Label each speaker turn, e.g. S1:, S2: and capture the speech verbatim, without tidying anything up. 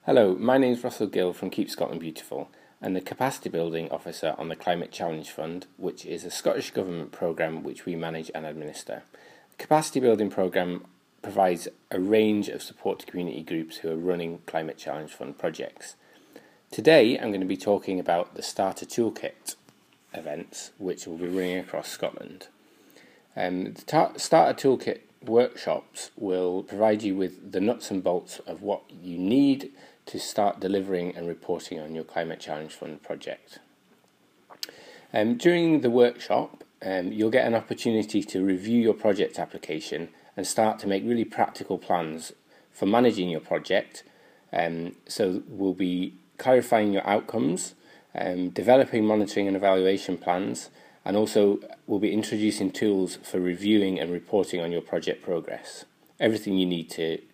S1: Hello, my name is Russell Gill from Keep Scotland Beautiful and the Capacity Building Officer on the Climate Challenge Fund, which is a Scottish Government programme which we manage and administer. The Capacity Building programme provides a range of support to community groups who are running Climate Challenge Fund projects. Today I'm going to be talking about the Starter Toolkit events which will be running across Scotland. Um, the ta- Starter Toolkit workshops will provide you with the nuts and bolts of what you need to start delivering and reporting on your Climate Challenge Fund project. Um, during the workshop, um, you'll get an opportunity to review your project application and start to make really practical plans for managing your project. Um, so we'll be clarifying your outcomes, um, developing monitoring and evaluation plans, and also we'll be introducing tools for reviewing and reporting on your project progress. Everything you need to